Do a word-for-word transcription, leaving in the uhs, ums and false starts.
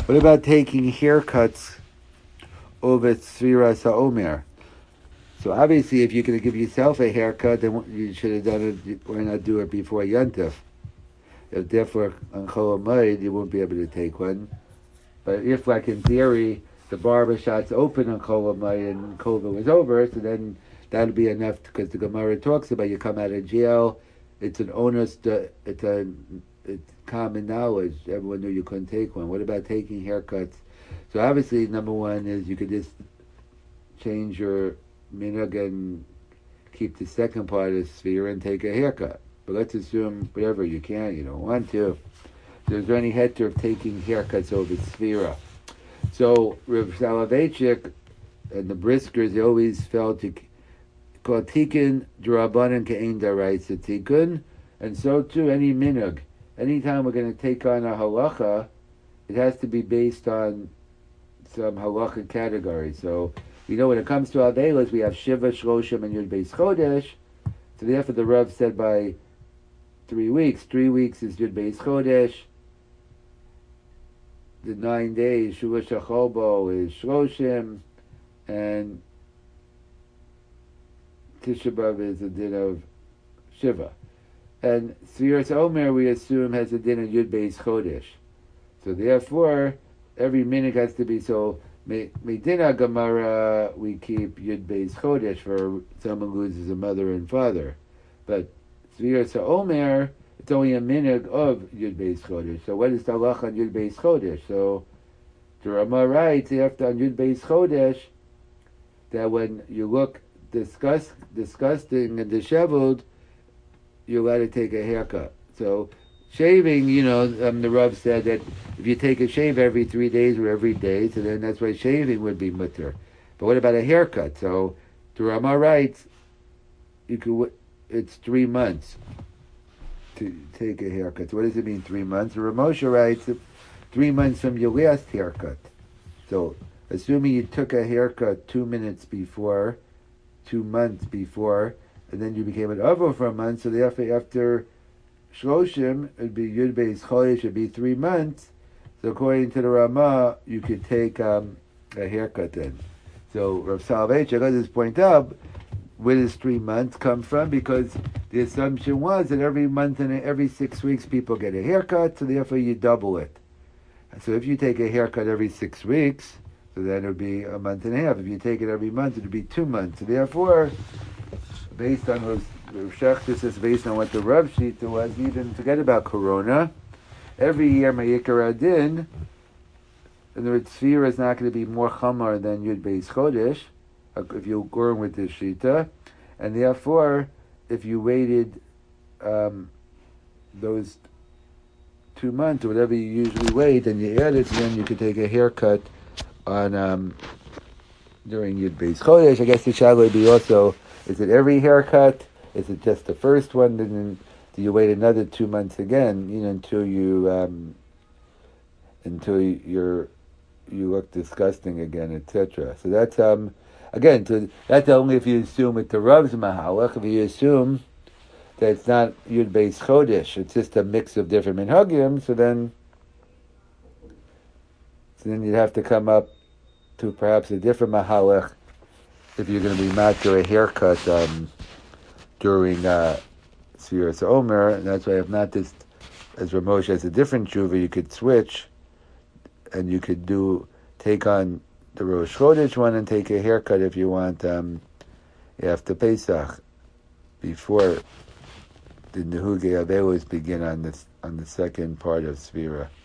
What about taking haircuts over Sfira Sa'omer? So obviously, if you're going to give yourself a haircut, then you should have done it. Why not do it before Yontif? If therefore on Chol Hamoed you won't be able to take one. But if, like in theory, the barber shop's open on Chol Hamoed and COVID was over, so then that'll be enough because the Gemara talks about you come out of jail. It's an onus. To, it's a it's common knowledge. Everyone knew you couldn't take one. What about taking haircuts? So obviously, number one is you could just change your minhag and keep the second part of the sphere and take a haircut. But let's assume whatever you can, you don't want to. So is there any heter of taking haircuts over sphera? So Rav Soloveitchik and the Briskers, they always felt to call tikkun d'Rabbanan ke'ein d'oraisa tikkun, and so too any minhag. Anytime we're going to take on a halacha, it has to be based on some halacha category. So we know when it comes to Avelas, we have Shiva, Shloshim, and Yud Beis Chodesh. So therefore the Rav said by three weeks. Three weeks is Yud Beis Chodesh. The nine days, Shuvah Shacholbo, is Shloshim, and Tisha B'Av is a din of Shiva. And Sfiras Omer, we assume, has a din of Yud Beis Chodesh. So therefore, every minute has to be so. Medina Gemara, we keep Yud Beis Chodesh for someone who loses a mother and father. But Sfiras Omer, it's only a minute of Yud Beis Chodesh. So what is the halach on Yud Beis Chodesh? So the Rama writes after on Yud Beis Chodesh that when you look disgust, disgusting and disheveled, you're allowed to take a haircut. So shaving, you know, um, the Rav said that if you take a shave every three days or every day, so then that's why shaving would be mutter. But what about a haircut? So the Rama writes, you could, it's three months to take a haircut. So what does it mean, three months? The Ramosha writes, three months from your last haircut. So assuming you took a haircut two minutes before, two months before, and then you became an Avo for a month, so therefore after Shloshim, it would be Yud Beis Chodesh, it would be three months. So according to the Ramah, you could take um, a haircut then. So Rav Soloveitchik, I just point out, where does three months come from? Because the assumption was that every month and every six weeks people get a haircut, so therefore you double it. So if you take a haircut every six weeks, so then it would be a month and a half. If you take it every month, it would be two months. So therefore, based on those, Shechtis is based on what the Rav Shita was, even forget about Corona. Every year, Ma'ikar Adin, and the Tzfira is not going to be more Chamar than Yud Beis Chodesh, if you're going with this Shita, and therefore, if you waited um, those two months or whatever you usually wait, and you add it, then you could take a haircut on um, during Yud Beis Chodesh. I guess the Shaila would be also, is it every haircut? Is it just the first one? And then do you wait another two months again, you know, until you um, until you're you look disgusting again, et cetera. So that's um again, so that's only if you assume it the Rav's Mahalach. If you assume that it's not Yud Beis Chodesh, it's just a mix of different minhagim. So then, so then you'd have to come up to perhaps a different Mahalach if you're going to be mad to a haircut um, during uh, Sfiras Omer, and that's why if not this, as Ramosha has a different tshuva, you could switch, and you could do take on the Rosh Chodesh one and take a haircut if you want um, after Pesach, before the Nehugei Avelos begin on this on the second part of Sfira.